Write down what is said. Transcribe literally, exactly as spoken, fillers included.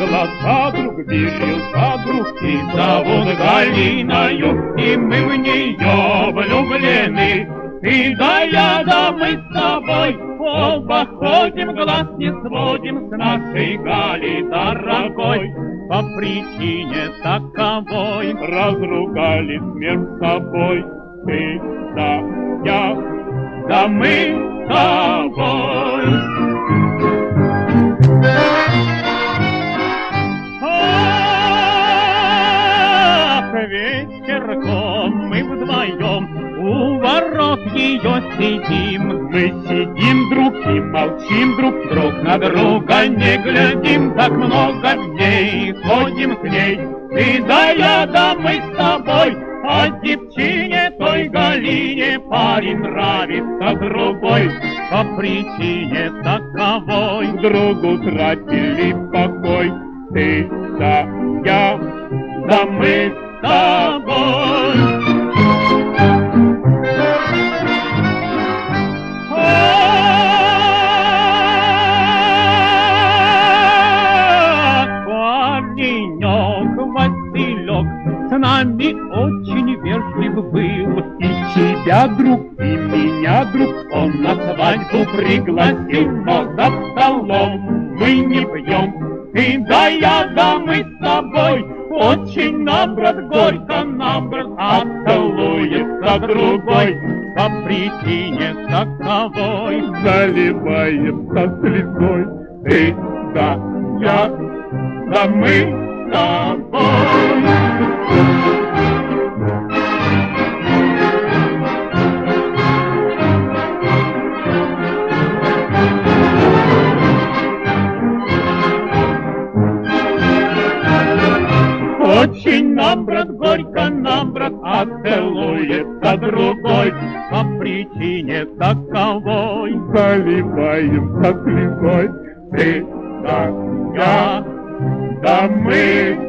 глаза друг береза друг, и зовут Галиною, и мы в нее влюблены. Ты да я, да мы с тобой оба ходим, глаз не сводим с нашей Гали дорогой. По причине таковой разругались между собой. Ты да я, да мы с тобой. Ах, вечерком мы вдвоем у ворот ее сидим. Мы сидим друг и молчим друг, друг на друга не глядим. Так много дней ходим к ней, ты да я, да мы с тобой. А девчине той Галине парень нравится другой. По причине таковой вдруг утратили покой. Ты да я, да мы с тобой. Василек с нами очень вежлив был, и тебя, друг, и меня, друг, он на свадьбу пригласил. Но за столом мы не пьем, ты да я, да мы с тобой. Очень нам, брат, горько нам, брат, а целуется другой. По причине таковой заливается слезой. Ты да я, да мы с тобой. Очень нам, брат, горько нам, брат, а целуется другой. По причине таковой заливаемся слезой. Ты да я, да мы